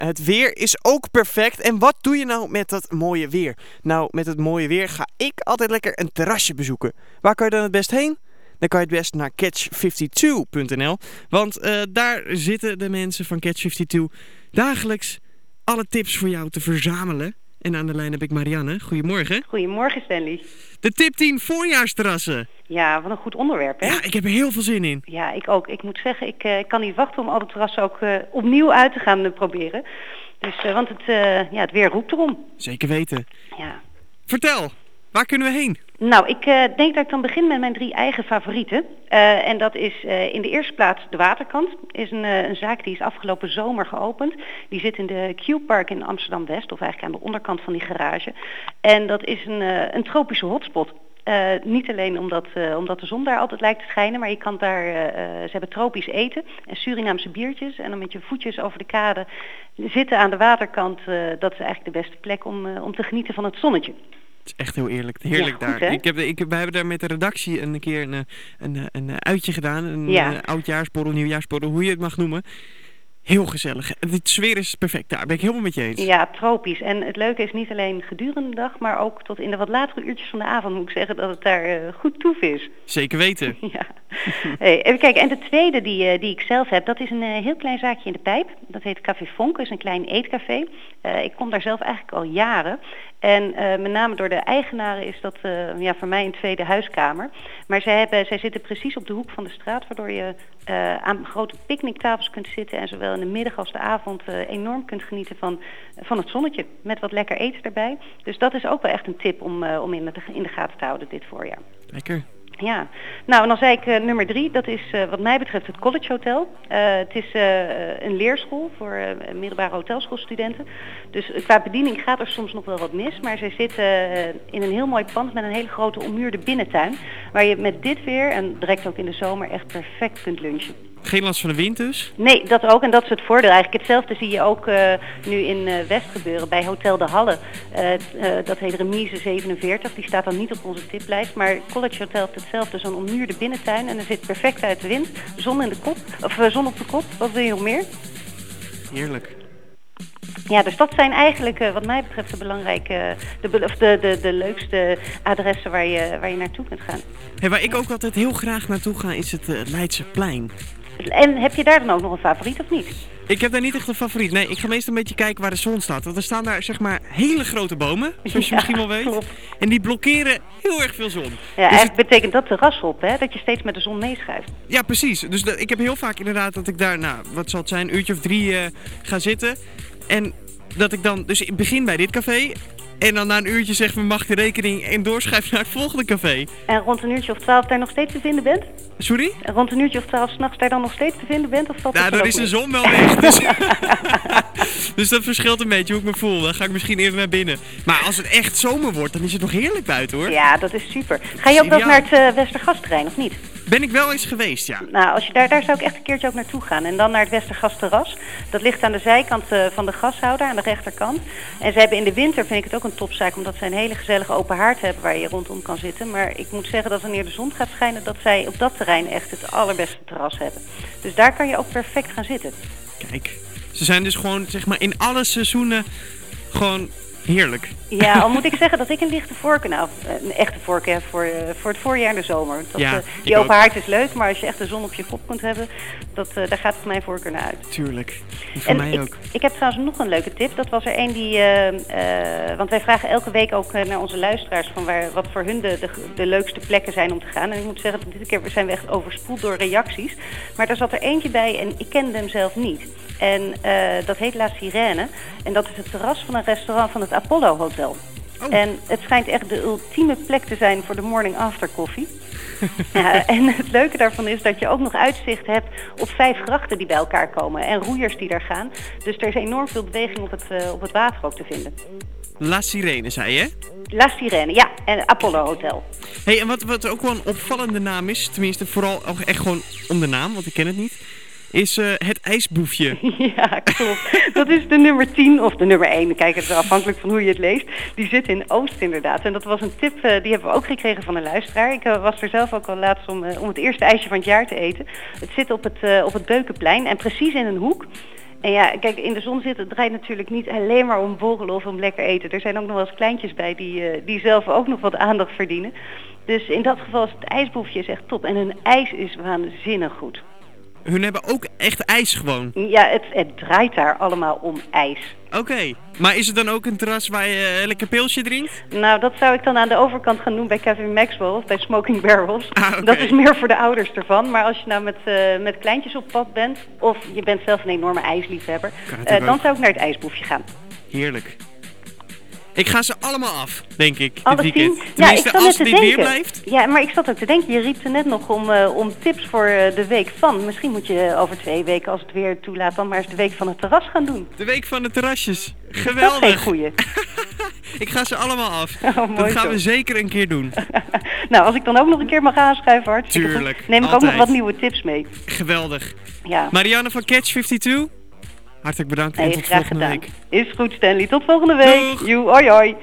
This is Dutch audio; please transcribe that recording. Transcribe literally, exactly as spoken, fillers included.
het weer is ook perfect. En wat doe je nou met dat mooie weer? Nou, met het mooie weer ga ik altijd lekker een terrasje bezoeken. Waar kan je dan het best heen? Dan kan je het best naar catch vijfentwintig punt n l. Want uh, daar zitten de mensen van Catch vijfentwintig dagelijks alle tips voor jou te verzamelen. En aan de lijn heb ik Marianne. Goedemorgen. Goedemorgen, Stanley. De tip tien voorjaarsterrassen. Ja, wat een goed onderwerp, hè? Ja, ik heb er heel veel zin in. Ja, ik ook. Ik moet zeggen, ik uh, kan niet wachten om al de terrassen ook uh, opnieuw uit te gaan uh, proberen. Dus, uh, want het, uh, ja, het weer roept erom. Zeker weten. Ja. Vertel, waar kunnen we heen? Nou, ik uh, denk dat ik dan begin met mijn drie eigen favorieten. Uh, en dat is uh, in de eerste plaats de Waterkant. Is een, uh, een zaak die is afgelopen zomer geopend. Die zit in de Q-Park in Amsterdam-West, of eigenlijk aan de onderkant van die garage. En dat is een, uh, een tropische hotspot. Uh, niet alleen omdat, uh, omdat de zon daar altijd lijkt te schijnen, maar je kan daar, uh, ze hebben tropisch eten en Surinaamse biertjes. En dan met je voetjes over de kade zitten aan de waterkant, uh, dat is eigenlijk de beste plek om, uh, om te genieten van het zonnetje. Het is echt heel eerlijk, heerlijk ja, goed, daar. Hè? Ik heb, ik, wij hebben daar met de redactie een keer een, een, een, een uitje gedaan. Een ja. uh, oudjaarsborrel, nieuwjaarsborrel, hoe je het mag noemen. Heel gezellig. De sfeer is perfect daar. Ben ik helemaal met je eens. Ja, tropisch. En het leuke is niet alleen gedurende de dag, maar ook tot in de wat latere uurtjes van de avond moet ik zeggen dat het daar uh, goed toef is. Zeker weten. ja. Hey, even kijken. En de tweede die, uh, die ik zelf heb, dat is een uh, heel klein zaakje in de Pijp. Dat heet Café Vonk, is een klein eetcafé. Uh, ik kom daar zelf eigenlijk al jaren. En uh, met name door de eigenaren is dat uh, ja, voor mij een tweede huiskamer. Maar zij, hebben, zij zitten precies op de hoek van de straat, waardoor je uh, aan grote picknicktafels kunt zitten en zowel in de middag als de avond uh, enorm kunt genieten van, van het zonnetje. Met wat lekker eten erbij. Dus dat is ook wel echt een tip om, uh, om in, de, in de gaten te houden dit voorjaar. Lekker. Ja, nou en dan zei ik uh, nummer drie, dat is uh, wat mij betreft het College Hotel. Uh, het is uh, een leerschool voor uh, middelbare hotelschoolstudenten. Dus uh, qua bediening gaat er soms nog wel wat mis, maar zij zitten uh, in een heel mooi pand met een hele grote ommuurde binnentuin. Waar je met dit weer, en direct ook in de zomer, echt perfect kunt lunchen. Geen last van de wind dus? Nee, dat ook. En dat is het voordeel. Eigenlijk hetzelfde zie je ook uh, nu in uh, West gebeuren bij Hotel de Halle. Uh, uh, dat heet Remise zevenenveertig. Die staat dan niet op onze tiplijst. Maar College Hotel heeft hetzelfde. Zo'n ommuurde binnentuin. En er zit perfect uit de wind. Zon in de kop. Of uh, zon op de kop. Wat wil je nog meer? Heerlijk. Ja, dus dat zijn eigenlijk uh, wat mij betreft de belangrijke, de, of de, de, de leukste adressen waar je, waar je naartoe kunt gaan. Hey, waar ik ook altijd heel graag naartoe ga is het uh, Leidseplein. En heb je daar dan ook nog een favoriet of niet? Ik heb daar niet echt een favoriet. Nee, ik ga meestal een beetje kijken waar de zon staat. Want er staan daar zeg maar hele grote bomen, zoals je ja, misschien wel weet. Klopt. En die blokkeren heel erg veel zon. Ja, dus eigenlijk ik... betekent dat terras op, hè? Dat je steeds met de zon meeschuift. Ja, precies. Dus de, ik heb heel vaak inderdaad dat ik daar, nou, wat zal het zijn, een uurtje of drie uh, ga zitten. En dat ik dan, dus ik begin bij dit café. En dan na een uurtje zeg van mag de rekening en doorschuif naar het volgende café. En rond een uurtje of twaalf daar nog steeds te vinden bent? Sorry? En rond een uurtje of twaalf 's nachts daar dan nog steeds te vinden bent? Of valt nou, dan is de zon wel weg. Dus, dus dat verschilt een beetje hoe ik me voel. Dan ga ik misschien eerder naar binnen. Maar als het echt zomer wordt, dan is het nog heerlijk buiten hoor. Ja, dat is super. Ga je ook wel naar het uh, Westergasterrein of niet? Ben ik wel eens geweest, ja. Nou, als je daar, daar zou ik echt een keertje ook naartoe gaan. En dan naar het Westergasterras. Dat ligt aan de zijkant uh, van de gashouder, aan de rechterkant. En ze hebben in de winter, vind ik het ook een topzaak, omdat zij een hele gezellige open haard hebben waar je rondom kan zitten. Maar ik moet zeggen dat wanneer de zon gaat schijnen, dat zij op dat terrein echt het allerbeste terras hebben. Dus daar kan je ook perfect gaan zitten. Kijk, ze zijn dus gewoon, zeg maar, in alle seizoenen gewoon heerlijk. Ja, al moet ik zeggen dat ik een lichte voorkeur, nou, een echte voorkeur heb voor, uh, voor het voorjaar en de zomer. Dat, ja, uh, die open haard is leuk, maar als je echt de zon op je kop kunt hebben, dat, uh, daar gaat het mijn voorkeur naar uit. Tuurlijk, voor en mij ik, ook. Ik heb trouwens nog een leuke tip. Dat was er een die, uh, uh, want wij vragen elke week ook uh, naar onze luisteraars van waar, wat voor hun de, de, de leukste plekken zijn om te gaan. En ik moet zeggen, dat dit keer zijn we echt overspoeld door reacties. Maar er zat er eentje bij en ik kende hem zelf niet. En uh, dat heet La Sirene. En dat is het terras van een restaurant van het Apollo Hotel. Oh. En het schijnt echt de ultieme plek te zijn voor de morning after koffie. Ja, en het leuke daarvan is dat je ook nog uitzicht hebt op vijf grachten die bij elkaar komen. En roeiers die daar gaan. Dus er is enorm veel beweging op het, uh, op het water ook te vinden. La Sirene, zei je? La Sirene, ja. En Apollo Hotel. Hey, en wat, wat ook wel een opvallende naam is, tenminste vooral ook echt gewoon om de naam, want ik ken het niet, is uh, het ijsboefje. Ja, klopt. Dat is de nummer tien of de nummer één. Kijk, het is afhankelijk van hoe je het leest. Die zit in Oost inderdaad. En dat was een tip, uh, die hebben we ook gekregen van een luisteraar. Ik uh, was er zelf ook al laatst om, uh, om het eerste ijsje van het jaar te eten. Het zit op het, uh, op het Beukenplein en precies in een hoek. En ja, kijk, in de zon zitten draait natuurlijk niet alleen maar om borrelen of om lekker eten. Er zijn ook nog wel eens kleintjes bij die, uh, die zelf ook nog wat aandacht verdienen. Dus in dat geval is het ijsboefje is echt top. En hun ijs is waanzinnig goed. Hun hebben ook echt ijs gewoon? Ja, het, het draait daar allemaal om ijs. Oké, okay. Maar is het dan ook een terras waar je uh, lekker pilsje drinkt? Nou, dat zou ik dan aan de overkant gaan doen bij Kevin Maxwell of bij Smoking Barrels. Ah, okay. Dat is meer voor de ouders ervan. Maar als je nou met, uh, met kleintjes op pad bent of je bent zelf een enorme ijsliefhebber, uh, dan zou ik naar het ijsboefje gaan. Heerlijk. Ik ga ze allemaal af, denk ik, dit Alle weekend. tien? Tenminste, ja, ik als net dit denken. weer blijft. Ja, maar ik zat ook te denken, je riep er net nog om, uh, om tips voor uh, de week van. Misschien moet je over twee weken, als het weer toelaat, dan maar eens de week van het terras gaan doen. De week van de terrasjes. Geweldig. Dat is geen goeie. Ik ga ze allemaal af. Oh, mooi dat gaan zo. we zeker een keer doen. Nou, als ik dan ook nog een keer mag aanschuiven, hartstikke Tuurlijk, goed. Neem ik altijd. ook nog wat nieuwe tips mee. Geweldig. Ja. Marianne van Catch vijfentwintig, hartelijk bedankt Nee, en tot graag volgende gedaan. week. Is goed, Stanley. Tot volgende week. Doeg. Joe, hoi hoi.